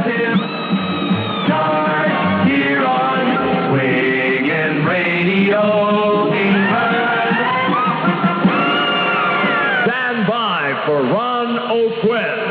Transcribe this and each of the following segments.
alternative. Start here on Swingin' Radio England. Stand by for Ron O'Quinn.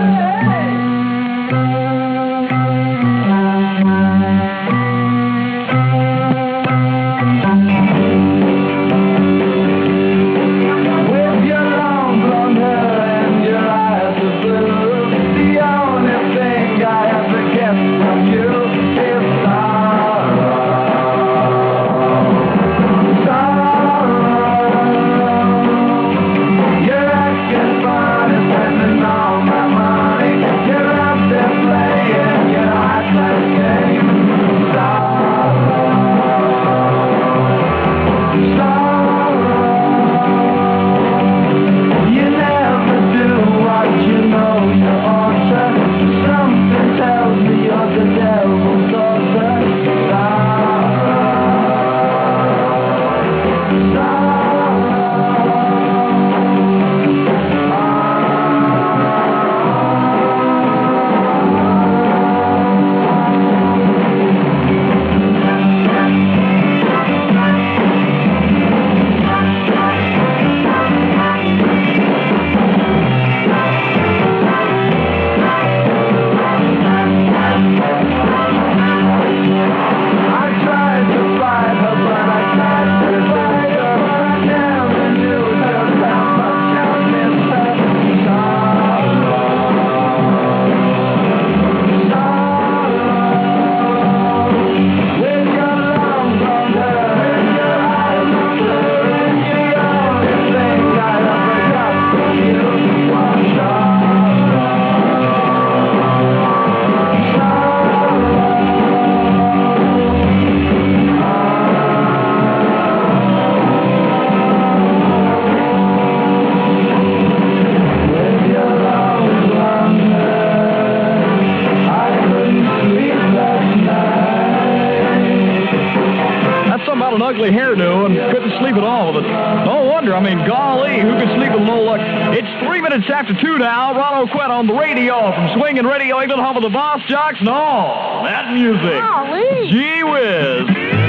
Ugly hairdo and couldn't sleep at all with it. No wonder. I mean, golly, who could sleep with a little luck? It's 3 minutes after 2 now. Ron O'Quinn on the radio from Swingin' Radio England, home of the Boss Jocks and all that music. Golly. Gee whiz.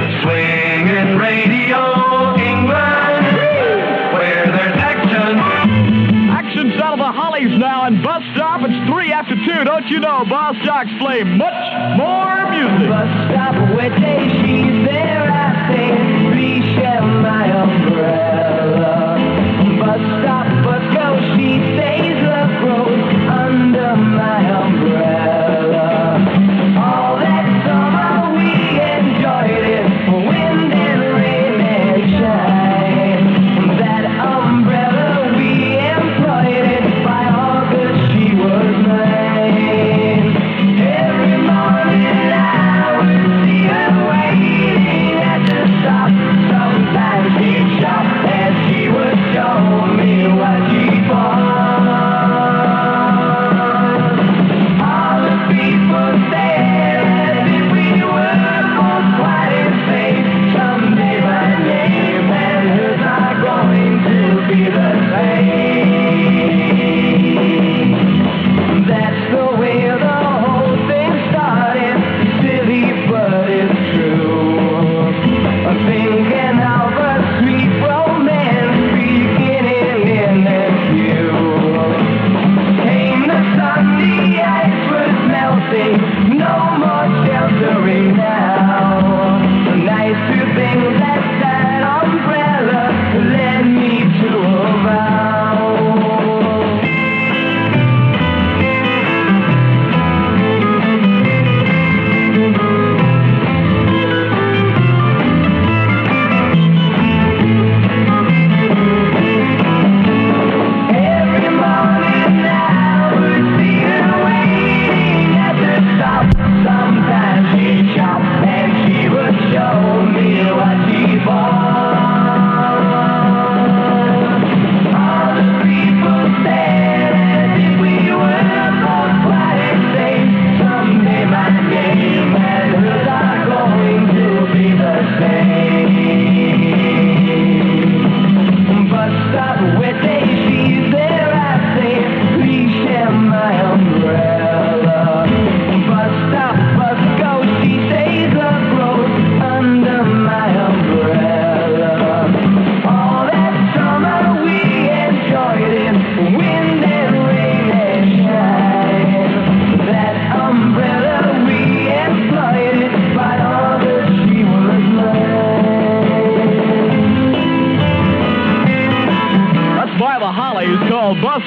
Swingin' Radio England, where there's action. Action's out of the Hollies now, and Bus Stop, it's 3 after 2. Don't you know, Boss Jocks play much more music. Bus stop, where day she's there, I say, please share my umbrella. Bus stop, bus go, she says love grows under my umbrella. All that summer we enjoyed it, wind and rain and shine. That umbrella we employed it, by August she was mine. Every morning I would see her waiting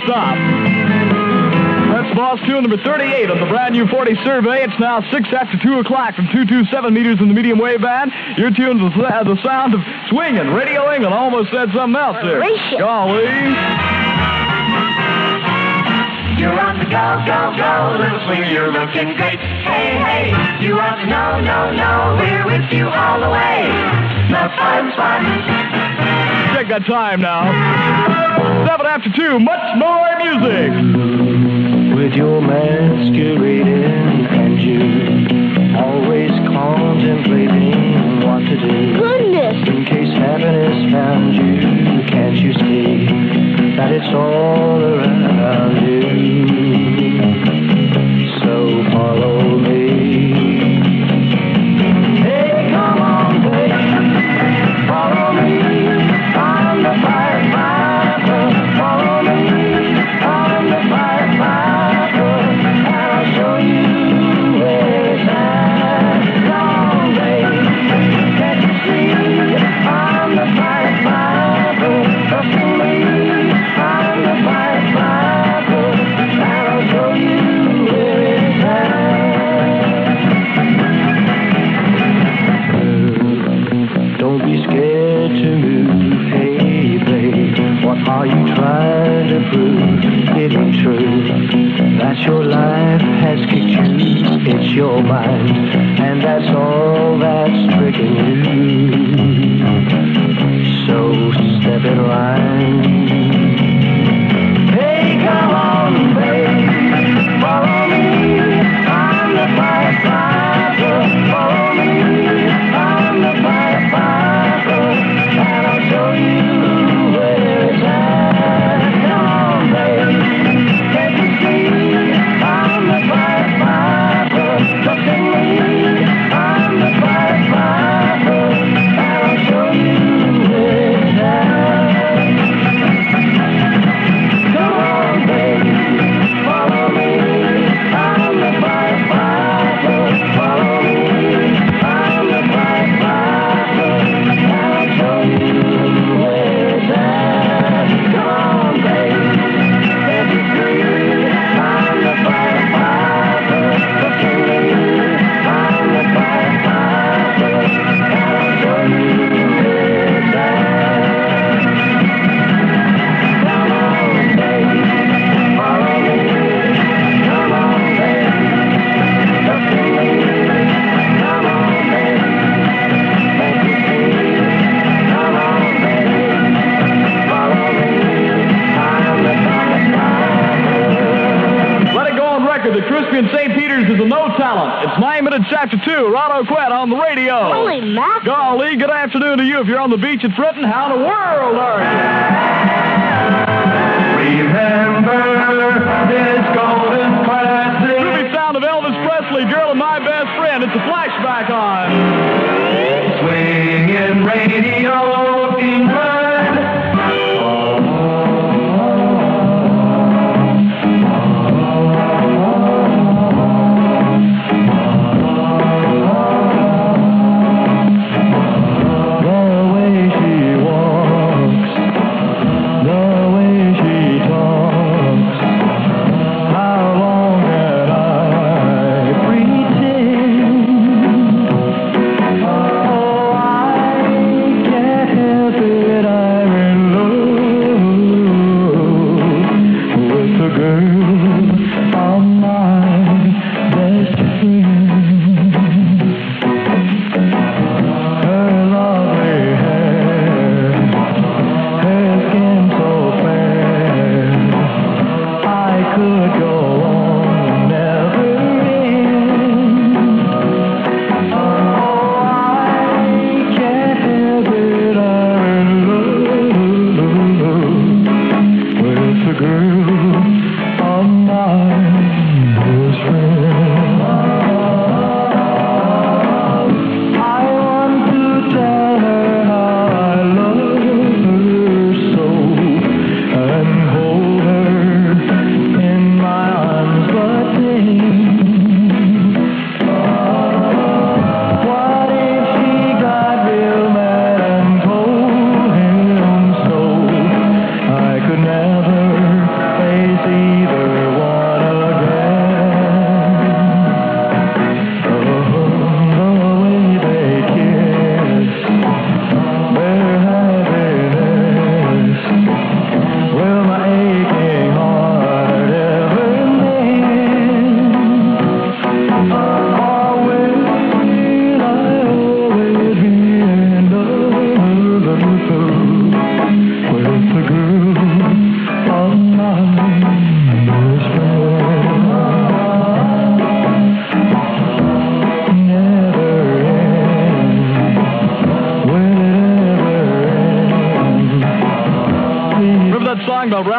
stop. That's boss tune number 38 of the brand new 40 survey. It's now 6 after 2 o'clock from 227 meters in the medium wave band. You're tuned to the sound of swinging. Radio England almost said something else there. Golly. You're on the go, go, go, little swinger, you're looking great. Hey, hey, you ought to know, we're with you all the way. The fun spot. Check that time now. 7 after 2, much more music. With your masquerading and you always contemplating what to do. Goodness! In case happiness found you, can't you see that it's all around you? So follow me. Hey, come on, baby, follow me. I'm the firefighter. Follow me. I'm the firefighter. I'll show you where it's at. Come on, baby, can't you see? I'm the firefighter. Trust in me. I'm the firefighter. I'll show you where it's at. Don't be scared to move. Hey, babe, what are you trying to prove? It ain't true that your life has kicked you. It's your mind, and that's all that's tricking you. So step in line. Hey, come on, babe, follow me. I'm the firefighter. Follow me. I'm the firefighter, and I'll show you where it's at. Come on, babe, can't you see? I'm the firefighter. Trust in me. I'm the firefighter, and I'll show you where it's at. Come on, baby, follow me. I'm the firefighter. Follow me. I'm the firefighter. I'll show you where it's at. Come on, baby, can't you see? I'm the firefighter. Look at me. I'm the firefighter. I'll show you where it's at. Come on, baby, follow me. Come on, baby, look at me. Come on, baby, can't you see? Come on, baby, follow me. I'm the firefighter. Let it go on record that Crispian St. Peter's is a no talent. It's 9 minutes after 2. Rod O'Quett on the radio. Holy mackerel! Golly, good afternoon to you. If you're on the beach at Fritton, how in the world are you? Remember this golden classic. Groovy sound of Elvis Presley, Girl and My Best Friend. It's a flashback on. Swinging Radio England. The way she walks, the way she talks, how long can I pretend? Oh, I can't help it,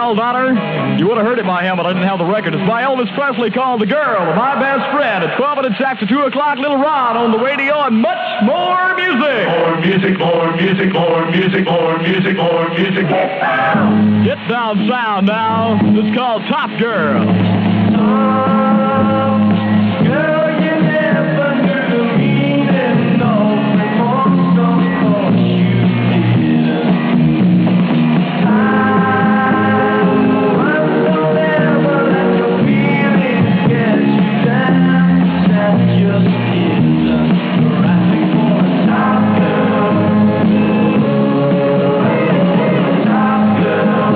Belle Donner. You would have heard it by him, but I didn't have the record. It's by Elvis Presley, called The Girl, My Best Friend. At 12 minutes after 2 o'clock, Little Ron on the radio, and much more music. More music, more music, more music, more music, more music. Get down. Get down sound now. It's called Top Girl. Girl, you never knew the meaning of remorse, of course you didn't. I'm so never let your feelings get you down. That just isn't the right thing for a top girl. Top girl.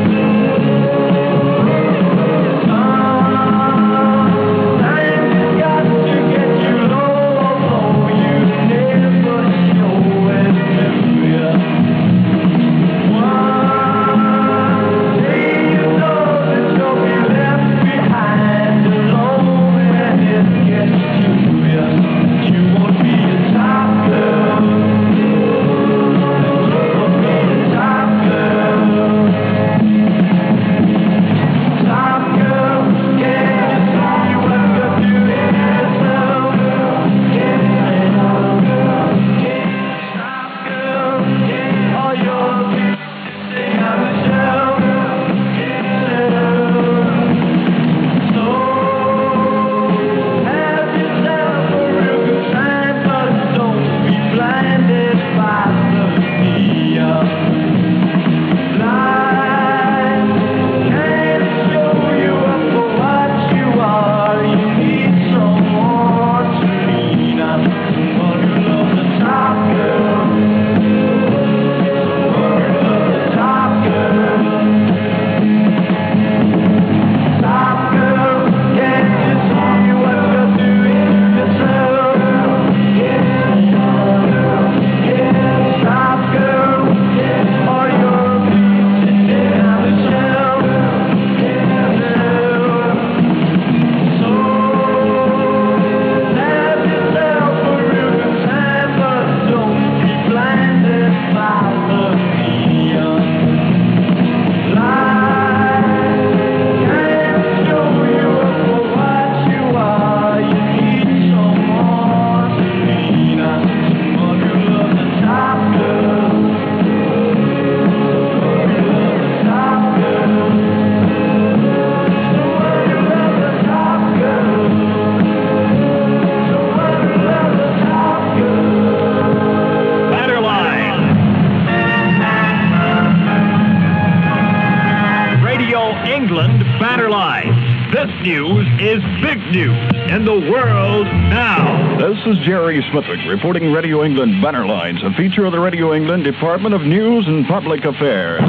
England banner line. This news is big news in the world now. This is Jerry Smithwick reporting Radio England banner lines, a feature of the Radio England Department of News and Public Affairs.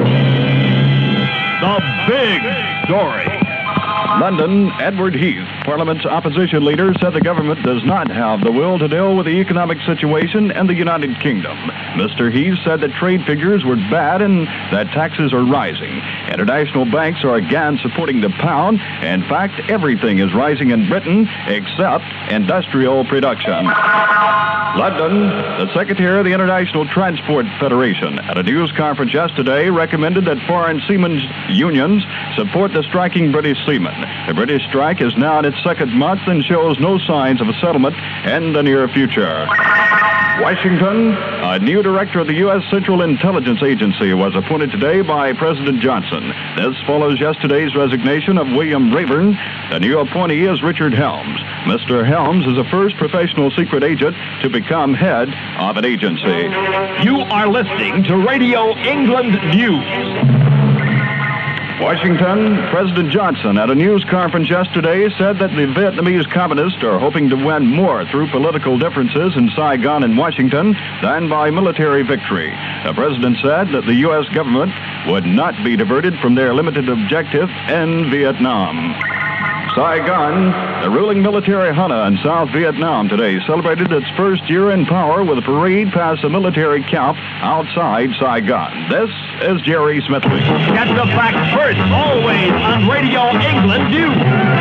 The big story. London, Edward Heath, Parliament's opposition leader, said the government does not have the will to deal with the economic situation in the United Kingdom. Mr. Heath said that trade figures were bad and that taxes are rising. International banks are again supporting the pound. In fact, everything is rising in Britain except industrial production. London, the Secretary of the International Transport Federation, at a news conference yesterday, recommended that foreign seamen's unions support the striking British seamen. The British strike is now in its second month and shows no signs of a settlement in the near future. Washington, a new director of the U.S. Central Intelligence Agency was appointed today by President Johnson. This follows yesterday's resignation of William Rayburn. The new appointee is Richard Helms. Mr. Helms is the first professional secret agent to become head of an agency. You are listening to Radio England News. Washington, President Johnson, at a news conference yesterday, said that the Vietnamese communists are hoping to win more through political differences in Saigon and Washington than by military victory. The president said that the U.S. government would not be diverted from their limited objective in Vietnam. Saigon, the ruling military junta in South Vietnam today, celebrated its first year in power with a parade past a military camp outside Saigon. This is Jerry Smithwick. Get the facts first, always on Radio England News.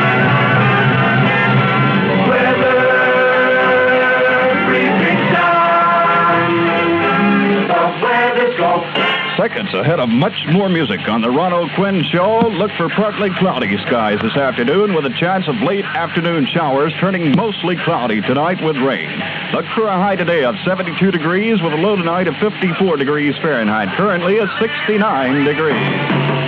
Weather, freezing down. The weather's gone. Seconds minutes ahead of much more music on the Ron O'Quinn Show. Look for partly cloudy skies this afternoon with a chance of late afternoon showers turning mostly cloudy tonight with rain. Look for a high today of 72 degrees with a low tonight of 54 degrees Fahrenheit. Currently at 69 degrees.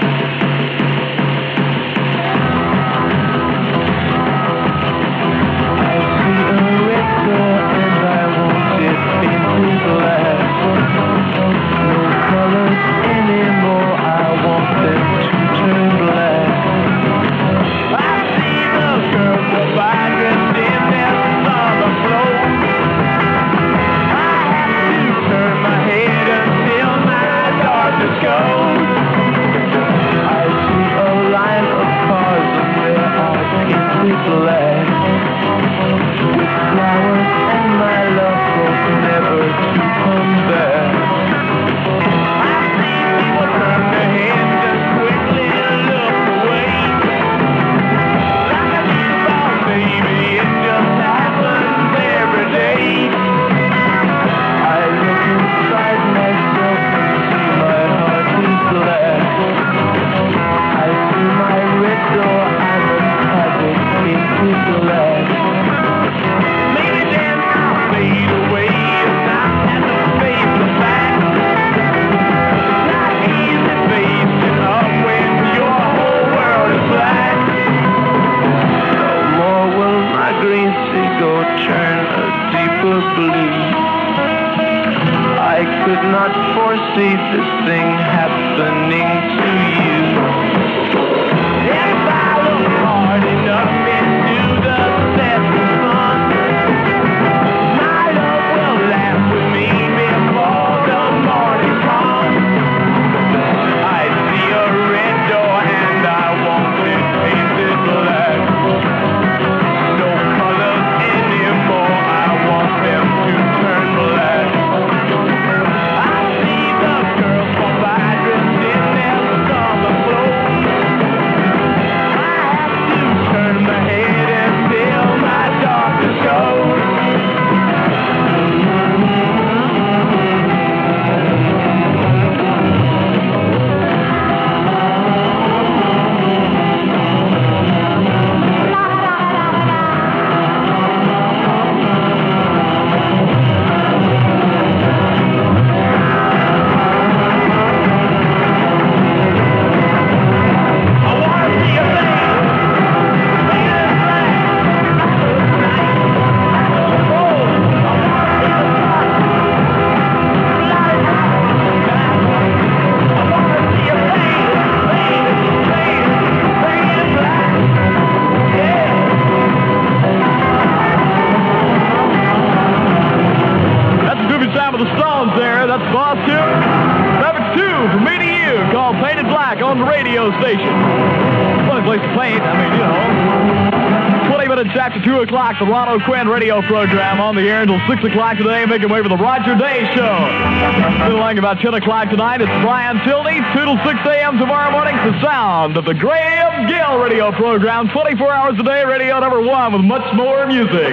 The Ron O'Quinn radio program on the air until 6 o'clock today, making way for the Roger Day Show. Feeling about 10 o'clock tonight, it's Brian Tilney. 2 till 6 a.m. tomorrow morning, the sound of the Graham Gill radio program. 24 hours a day, radio number one with much more music.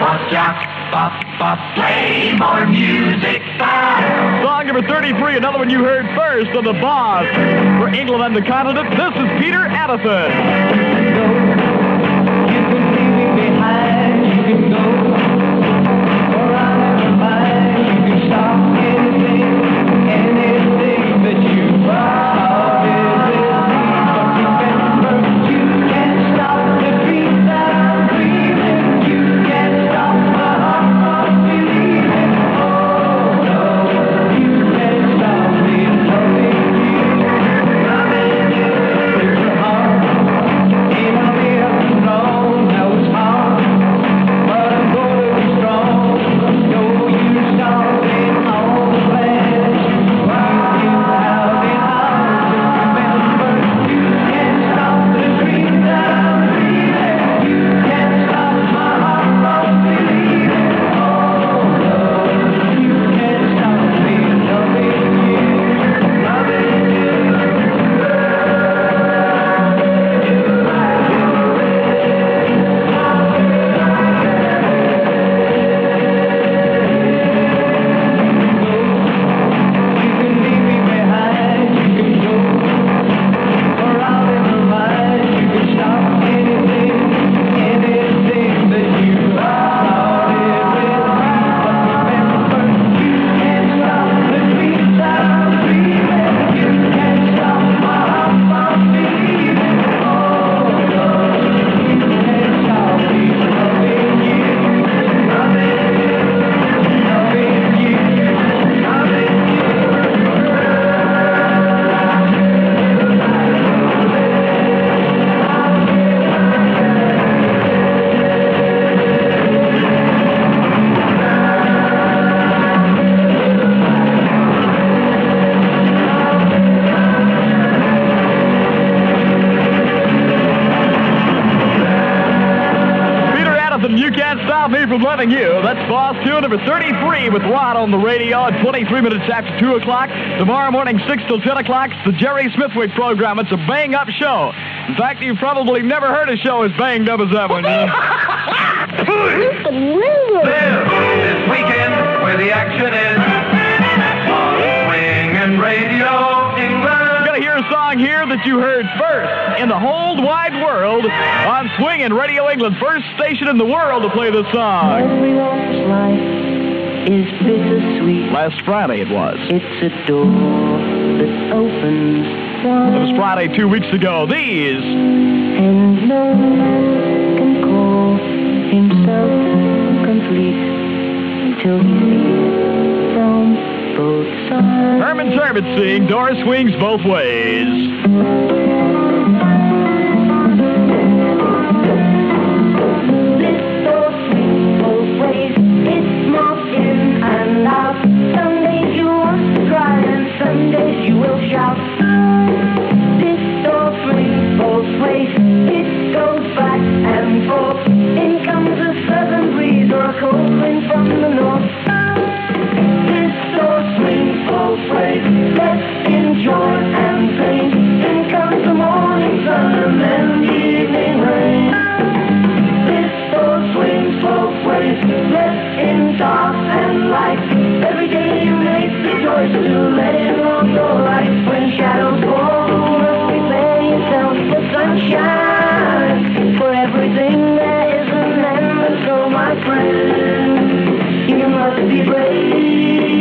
Play more music. Song number 33, another one you heard first on the Boss for England and the continent. This is Peter Addison. You can go, or I'll never mind. You can stop anything that you want. Remember, you can't stop the dreams that I'm dreaming. You can't stop my heart from believing. Oh no, you can't stop me loving you. Loving you with your heart. me from loving you. That's Boss Tune number 33 with Rod on the radio at 23 minutes after 2 o'clock. Tomorrow morning, 6 till 10 o'clock, it's the Jerry Smithwick program. It's a bang-up show. In fact, you've probably never heard a show as banged up as that one. There, this weekend, where the action is on Swingin' Radio England. You're going to hear a song here that you heard first in the whole wide world on Swingin' Radio England, first station in the world to play this song. Everyone's life is bittersweet. Last Friday it was. It's a door that opens wide. It was Friday 2 weeks ago. These. And no one can call himself complete till he sees from both sides. Herman Turbot sing Door Swings Both Ways. This door swings both ways. It's not in and out. Some days you want to cry and some days you will shout. This door swings both ways. It goes back and forth. In comes a southern breeze or a cold wind from the north. This door swings both ways. Let's enjoy and pain. In comes the morning sun and then the evening rain. This door swings both ways. Let's in dark and light. Every day you make the choice to let it all go right. When shadows fall, you must prepare yourself for sunshine. For everything there is an end, and so my friend, you must be brave.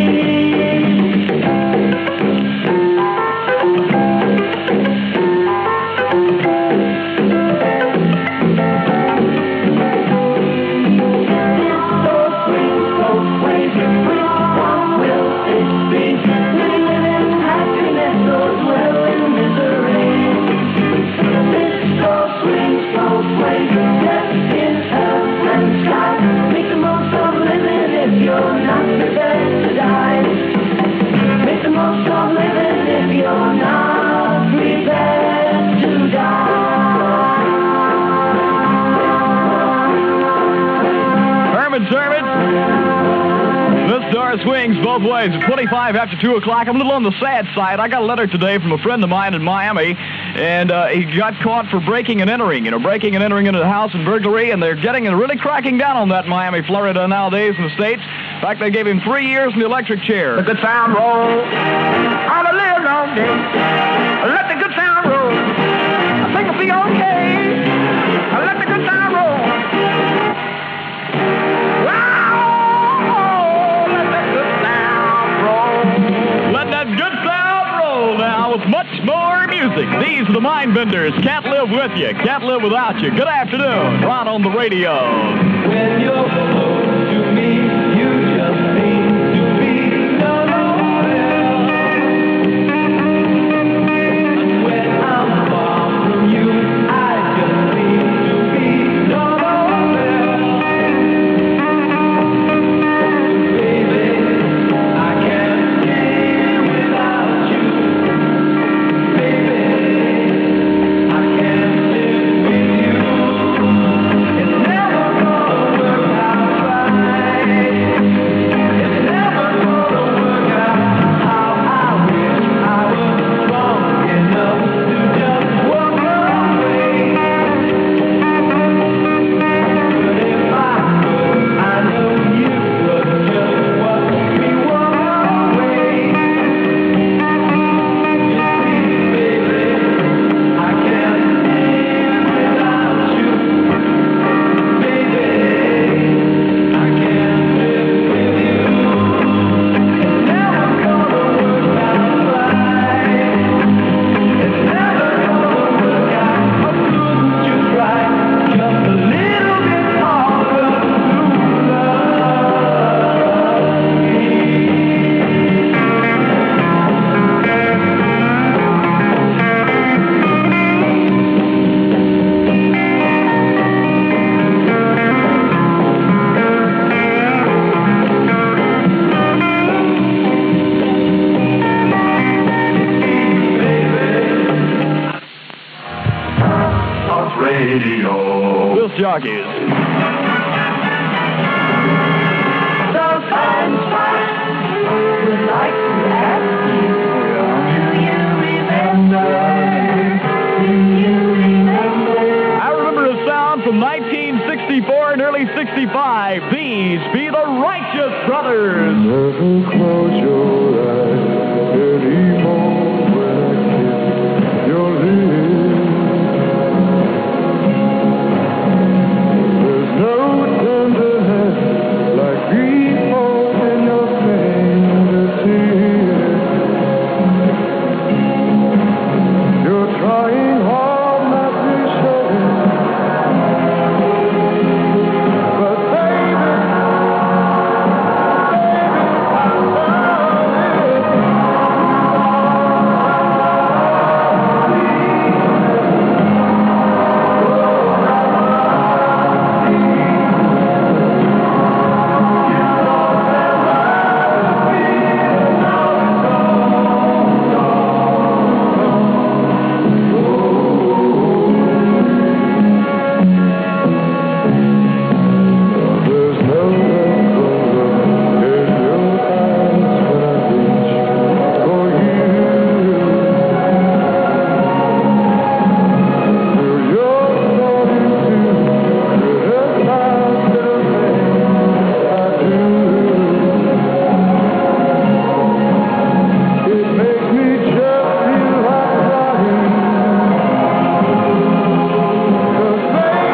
Swings both ways at 25 after 2 o'clock. I'm a little on the sad side. I got a letter today from a friend of mine in Miami, and he got caught for breaking and entering. Breaking and entering into the house and burglary, and they're really cracking down on that in Miami, Florida nowadays in the States. In fact, they gave him 3 years in the electric chair. Let the good sound roll on a little long day. Let the good sound roll. I think it'll be okay. Let the good sound roll. With much more music. These are the Mindbenders. Can't live with you. Can't live without you. Good afternoon. Rod on the radio. When you're close to me, you just seem to be nowhere. And when I'm far from you, I just seem to be nowhere. Baby, I can't live without you. Radio. Jockeys. 65, these be the Righteous Brothers. Never close your eyes anymore when I kiss your lips. There's no tenderness like grief holding your fingertips. You're trying hard not to show it, but baby, I There's no color in your eyes when I reach for you. You're starting to criticize little things I do. It makes me just feel like crying. 'Cause baby,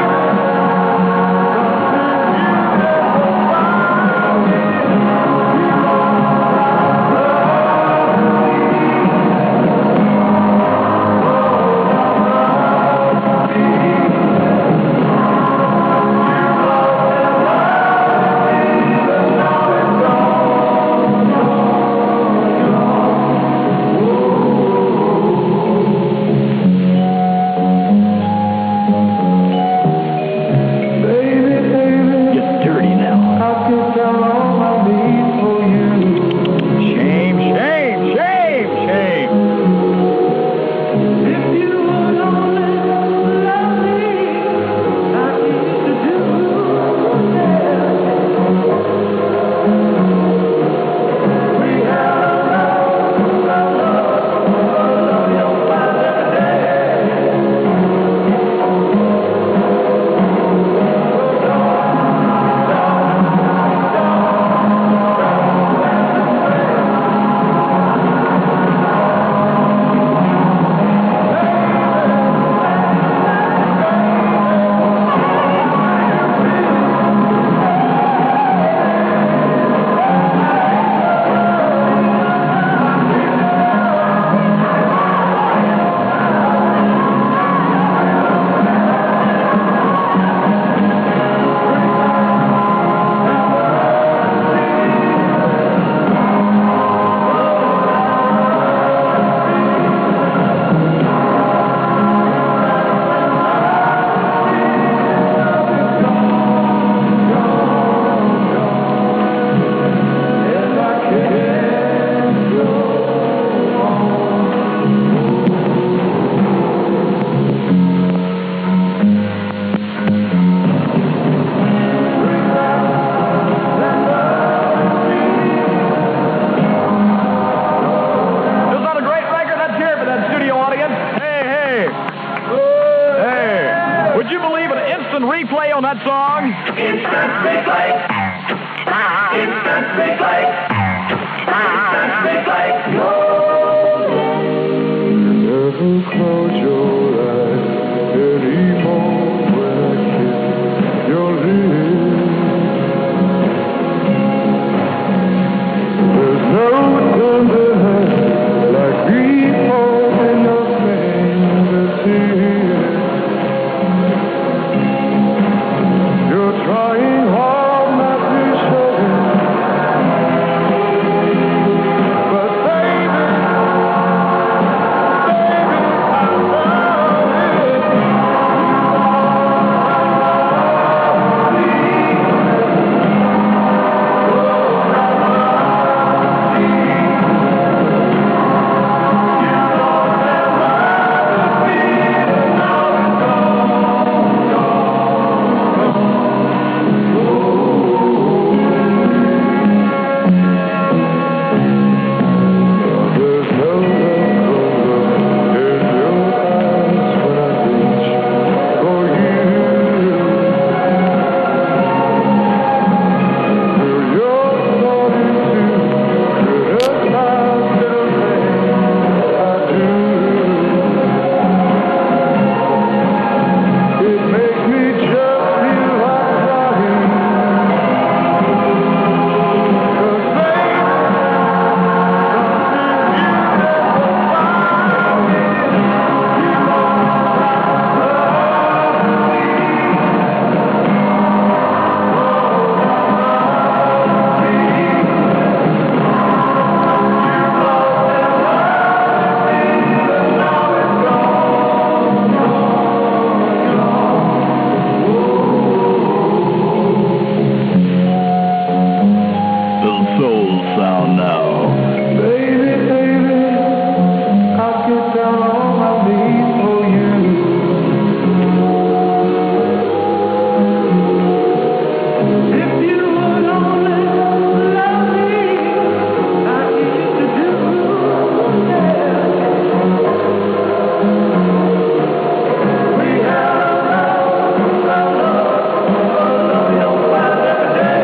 Get dirty now. I can tell all my need for you. Shame, shame, shame, shame. If you would only let me, I need to do We had a love your father day. Is that a great record? Let's hear it for that studio audience. Hey, hey. Hey. Would you believe an instant replay on that song? Instant replay. Instant replay. Instant replay. Never close your eyes anymore when I kiss your lips. There's no tenderness like grief holding your fingertips. You're trying hard not to show it, down now. Baby, baby, I'll get down on my knees for you. If you would only love me, I used to do. We had a love, you'll find every day.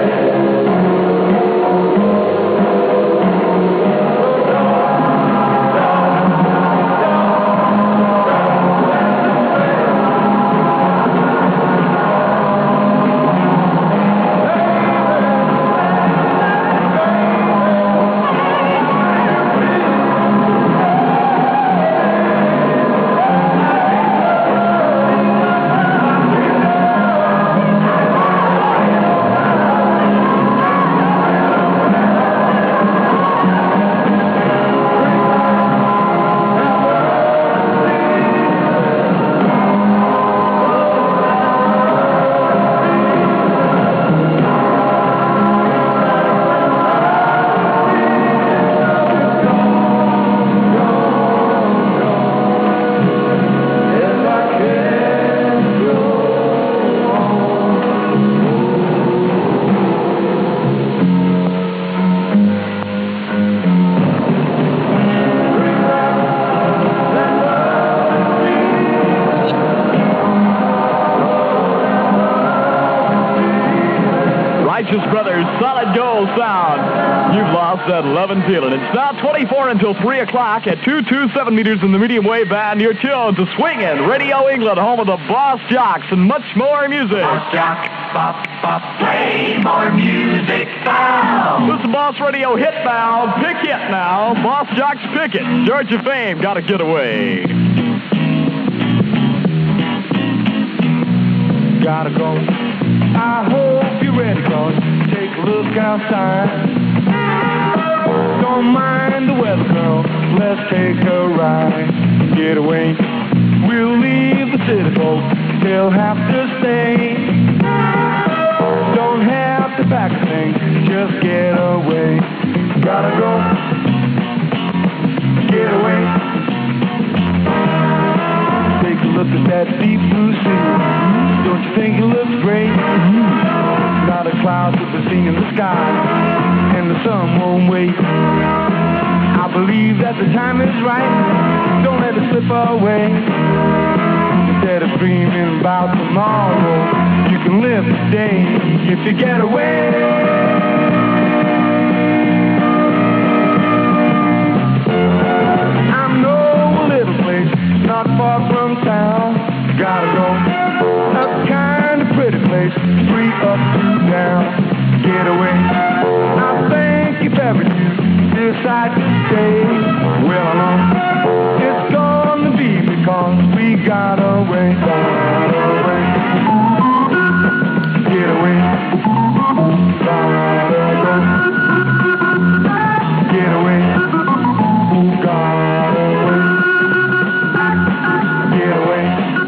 Righteous Brothers, Solid Gold Sound. You've lost that love and feeling. It's now 24 until 3 o'clock at 227 meters in the medium wave band. You're tuned to Swingin' Radio England, home of the Boss Jocks and much more music. Boss Jock, bop, bop, play more music now. This is Boss Radio Hit Now. Pick it now. Boss Jocks pick it. Georgia Fame, gotta get away. Gotta go. I hope you're ready, cause take a look outside. Don't mind the weather, girl. Let's take a ride. Get away. We'll leave the city, folks. They'll have to stay. Don't have to pack a thing. Just get away. Gotta go. Get away. Take a look at that deep blue sea. Don't you think it looks great? Not a cloud to be seen in the sky, and the sun won't wait. I believe that the time is right. Don't let it slip away. Instead of dreaming about tomorrow, you can live today if you get away. I know a little place not far from town. Gotta go. A kind of pretty place, 3 up, 2 down. Get away. I think if ever you decide to stay, well, I know it's gonna be because we got away. Get away. Get away. Get away.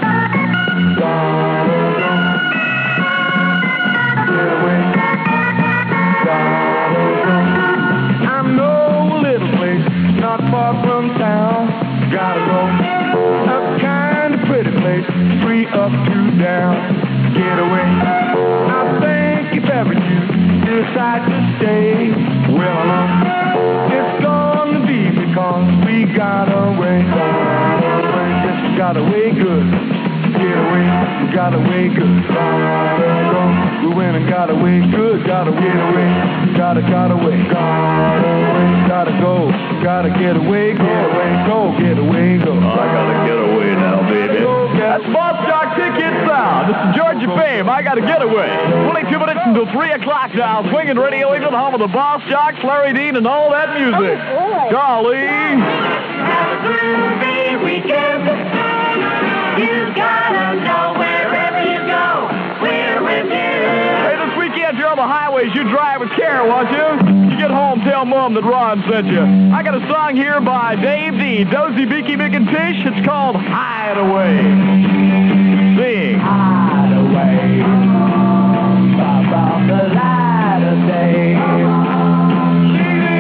Not far from town, gotta go. A kind of pretty place, 3 up, 2 down. Get away. I think if ever you decide to stay, well, I know it's gonna be because we got away. Yes, we got away good. Get away, we got away good. We went and got away good. Gotta get away, got away. Gotta go, gotta get away, go, get away, go. I gotta get away now, baby. That's Boss Jock Ticket Sound. This is Georgia Fame. I gotta get away. 22 minutes until 3 o'clock now. Swinging Radio England, home of the Boss Jocks, Larry Dean, and all that music. Golly. Have a groovy weekend. You gotta know wherever you go, we're with you. Hey, this weekend you're on the highways. You drive with care, won't you? You get home, tell Mom that Ron sent you. I got a song here by Dave D, Dozy, Beaky, Mick, and Tish. It's called Hide Away. Sing. Hide away from the light of day.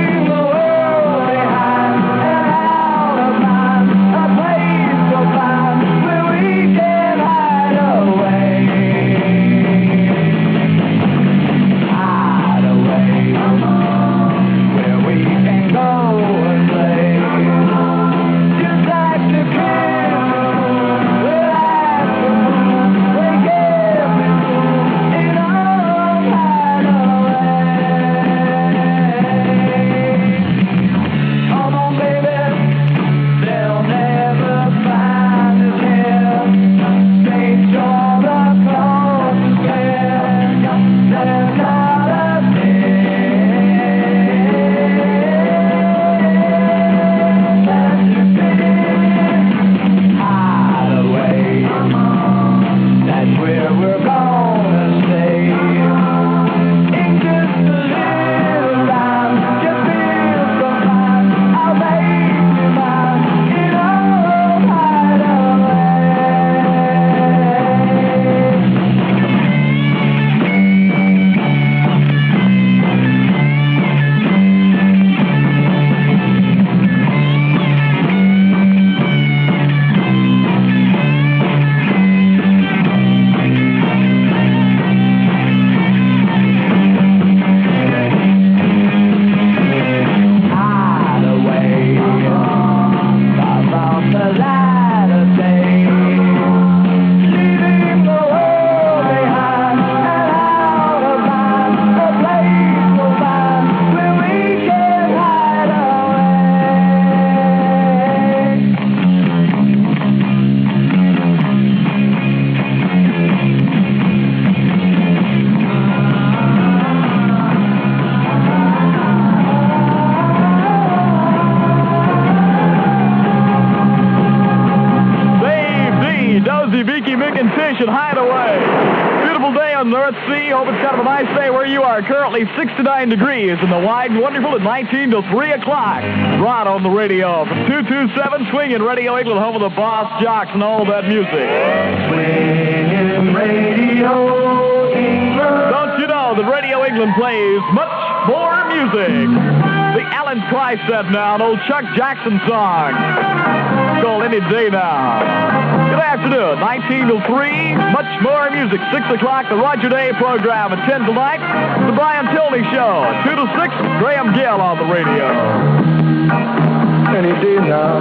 Station Hideaway. Beautiful day on the North Sea. Hope it's kind of a nice day where you are. Currently 69 degrees in the wide and wonderful at 19 till 3 o'clock. Rod on the radio from 227 Swinging Radio England, home of the Boss Jocks and all that music. Swinging Radio England. Don't you know that Radio England plays much more music? The Alan Price set now, an old Chuck Jackson song. It's called Any Day Now. Good afternoon, 19 till 3, much more music. 6 o'clock, the Roger Day program. At 10 tonight, the Brian Tilney Show. 2 to 6, Graham Gill on the radio. Any day now,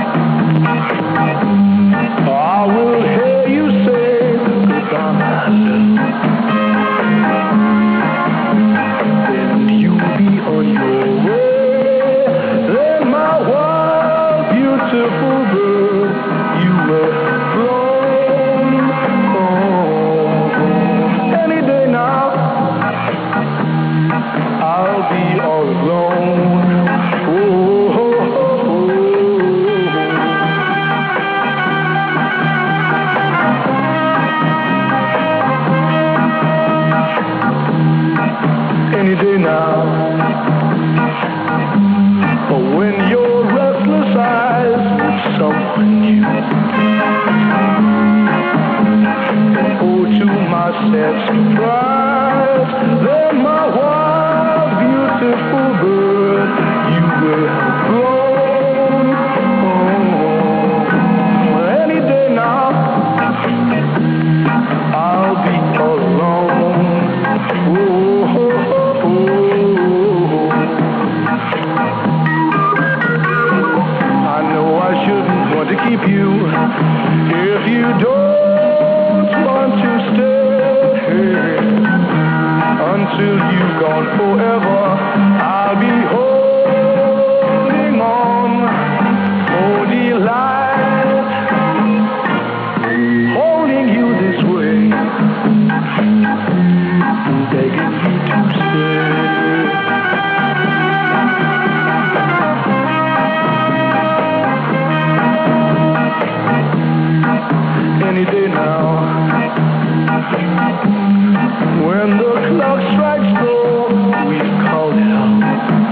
I will hear you say goodbye. Then you'll be on your way. Then my wild, beautiful girl, you will flown home. Any day now, I'll be all alone. Oh, oh, oh, oh. Any day now, when your restless eyes with someone new, and oh, to my sad surprise, then my wild, beautiful bird, you will have flown home. Any day now, I'll be all alone. Oh, oh, oh, oh. I know I shouldn't want to keep you if you don't want to stay. Until you've gone forever, I'll be holding on. Oh, delight, holding you this way, begging you to stay. Any day now, when the clock strikes four, we call it out,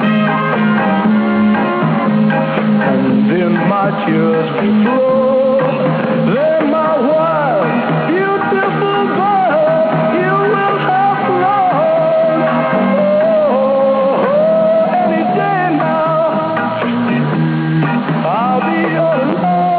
and then my tears will flow. Then my wild, beautiful girl, you will have flown. Oh, any day now, I'll be alone.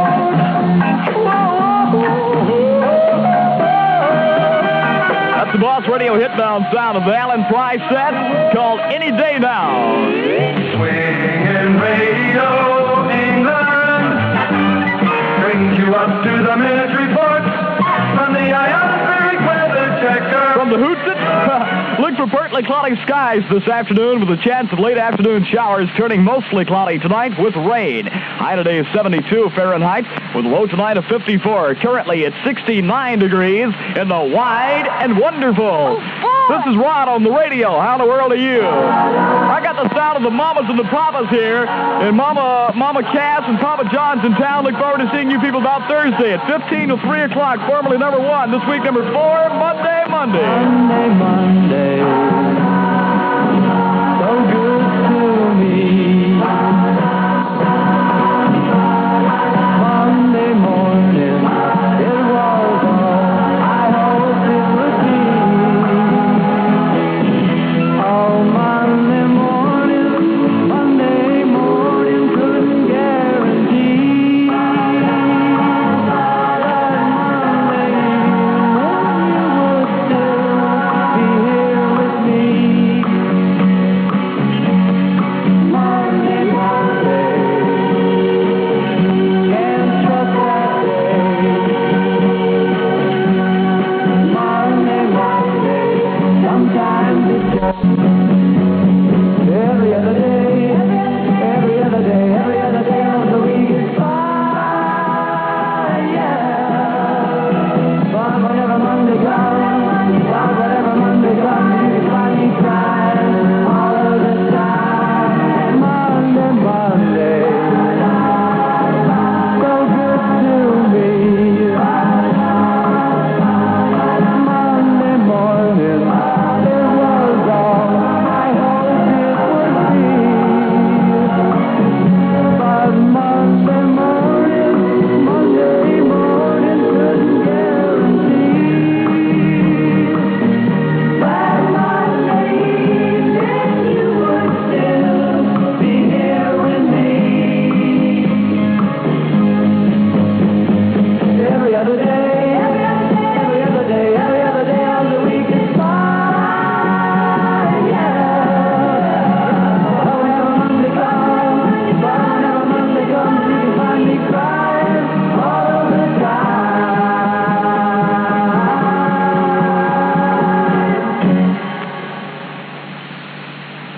That's the Boss Radio hit-down sound of the Alan Price set called Any Day Now. Swinging Radio England brings you up to the minute report from the ionospheric weather checker. From the Hootsit, look for partly cloudy skies this afternoon with a chance of late afternoon showers turning mostly cloudy tonight with rain. High today is 72 Fahrenheit with low tonight of 54. Currently it's 69 degrees in the wide and wonderful. This is Rod on the radio. How in the world are you? I got the sound of the mamas and the papas here, and Mama Cass and Papa John's in town. Look forward to seeing you people about Thursday at 15 to 3 o'clock. Formerly number 1. This week number 4, Monday. Monday, so good to me. Monday morning, it was all I hoped it would be. Oh, Monday morning couldn't guarantee.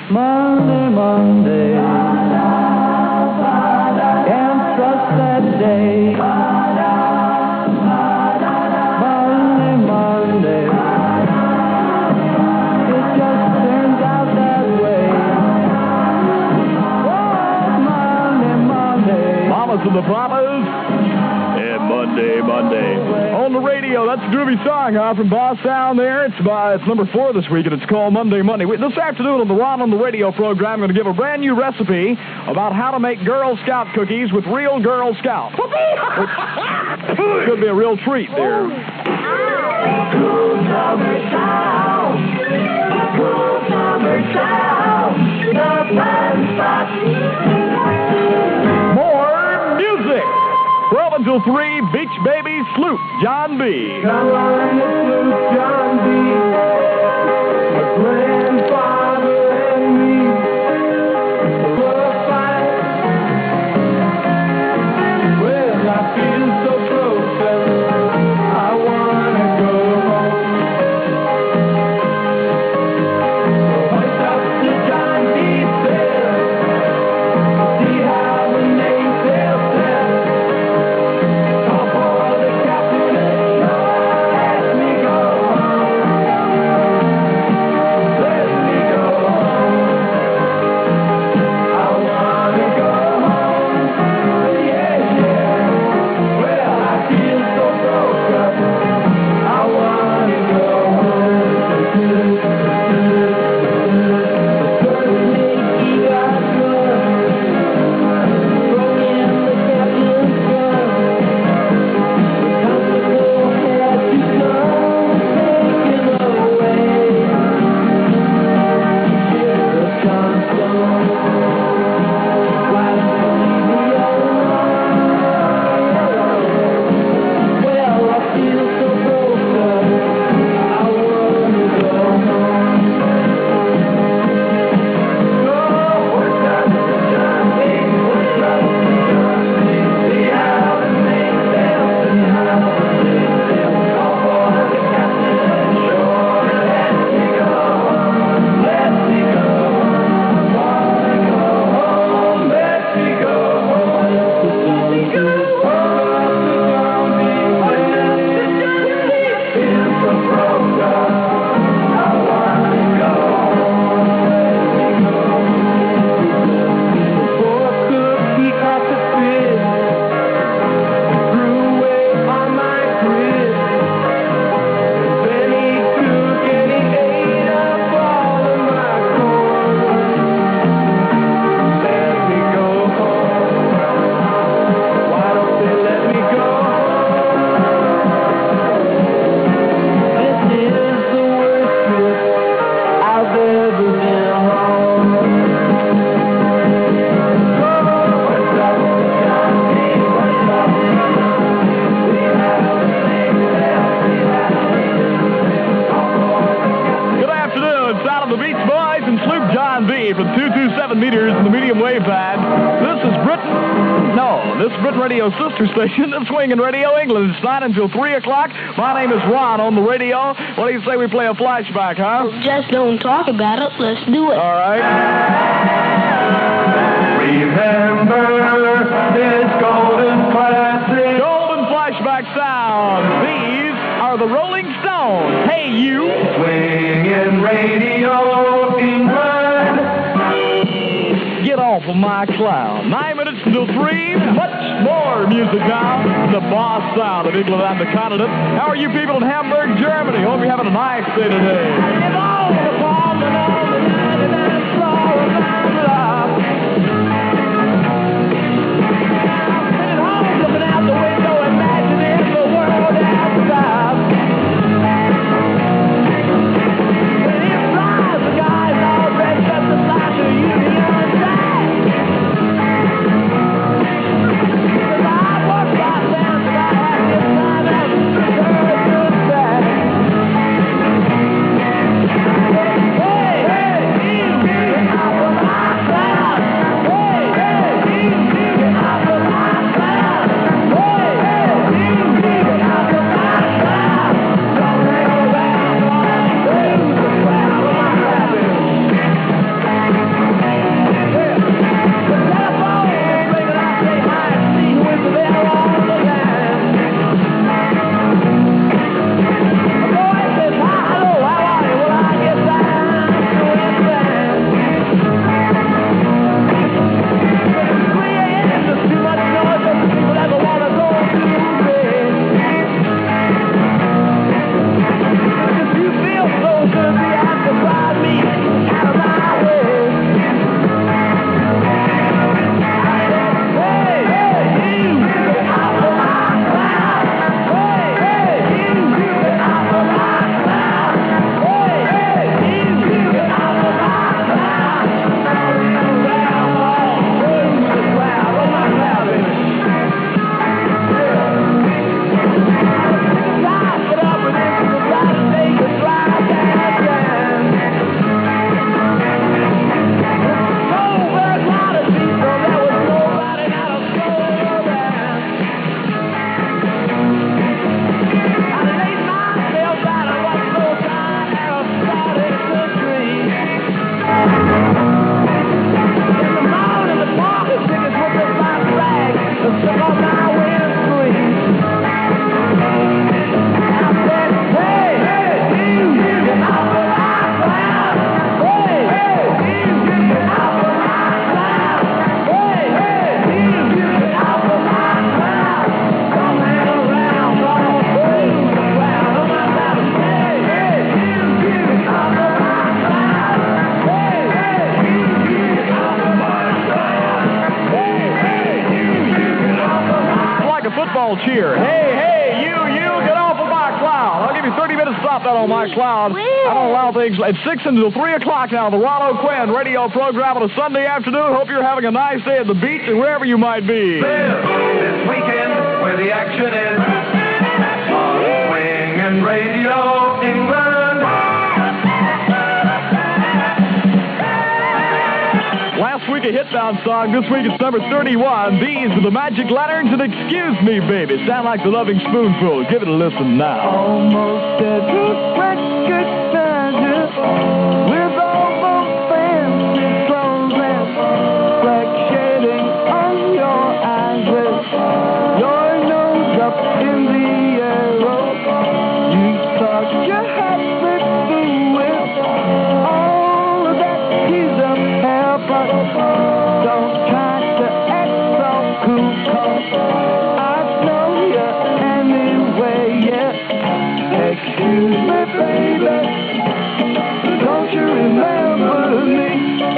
Monday, Monday. Can't trust that day. Monday, Monday. It just turns out that way. Oh, Monday, Monday. Mamas and the Papas. And Monday, Monday. On the radio, that's a groovy song, from Boss Sound there. It's number 4 this week, and it's called Monday, Monday. This afternoon on the Ron on the Radio program, I'm going to give a brand new recipe about how to make Girl Scout cookies with real Girl Scouts. Which could be a real treat there. Cool summer sound. Cool summer sound. The fun spot. More music. 12 until 3, Beach Baby Sloop, John B. Come on, Sloop John B. My grandfather and me were a fight. Well, I feel so broken. I wanna go home. So what's up to John B. said? See how the names they'll tell. Radio sister station, the Swingin' Radio England. It's 9 until 3 o'clock. My name is Ron on the radio. What do you say we play a flashback, huh? Just don't talk about it. Let's do it. All right. Remember this golden classic. Golden flashback sound. These are the Rolling Stones. Hey, you. Swingin' Radio England. Get off of my cloud. 9 minutes until 3. Much more music now. The Boss Sound of England and the continent. How are you people in Hamburg, Germany? Hope you're having a nice day today. all cheer. Hey, you, get off of my cloud. I'll give you 30 minutes to stop that on my cloud. I don't allow things. It's 6 until 3 o'clock now. The Ron O'Quinn radio program on a Sunday afternoon. Hope you're having a nice day at the beach and wherever you might be. Live this weekend where the action is on Swingin' Radio England. Last week a hit-down song. This week it's number 31. These are the Magic Lanterns and Excuse Me, Baby. Sound like the Loving Spoonful. Give it a listen now. Almost as a record treasure, with all those fancy clothes and black shading on your eyes, with your nose up in the air. You thought you had me fooled with all of that teased up hair, but don't try to act so cool, 'cause I know you anyway, yeah. Excuse me, baby, don't you remember me?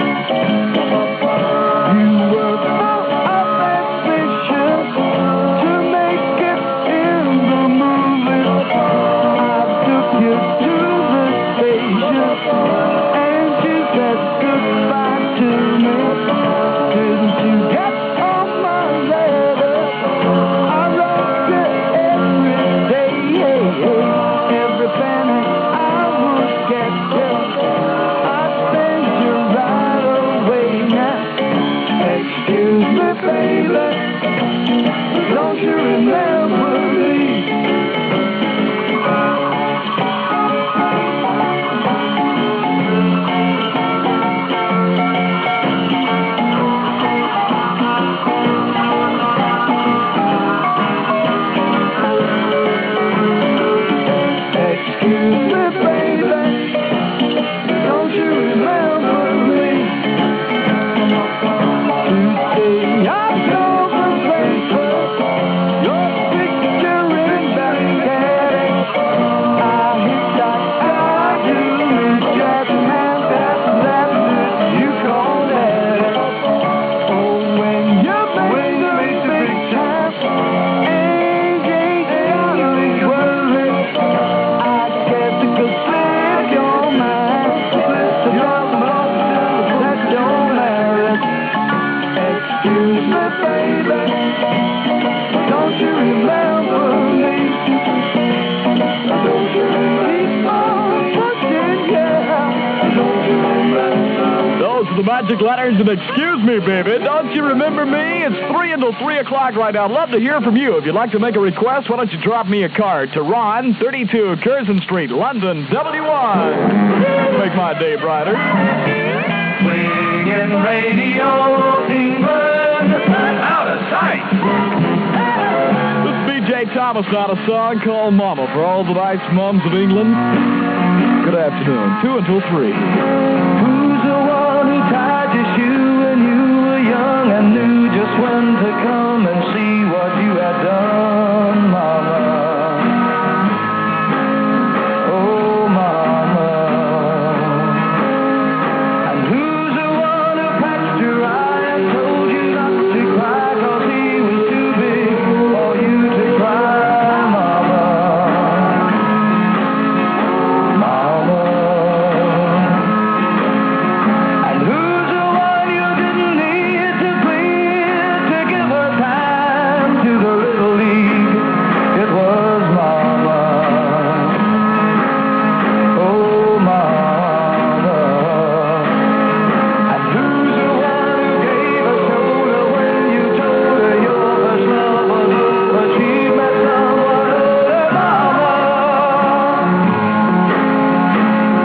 You were so ambitious to make it in the movies. I took you to the station and you said goodbye to me. Didn't you get all my letters? I wrote you every day, every penny I would get you. I send you right away now. Excuse me, baby, don't you remember me? Excuse me, baby, don't you remember me? Today I saw the paper, your picture in that headache. I hit that you just had that left you called it. Oh, when you make the big time, ain't you worried? I get to go slip your mind, slip your mind, set your marriage. Excuse me, baby, don't you remember me? Don't you Those are the Magic Lanterns and Excuse Me, Baby. Don't you remember me? It's 3 until 3 o'clock right now. I'd love to hear from you. If you'd like to make a request, why don't you drop me a card to Ron, 32 Curzon Street, London, W1. Make my day brighter. Swingin' Radio England, out of sight. This is B.J. Thomas on a song called Mama for all the nice mums of England. Good afternoon. 2 until 3.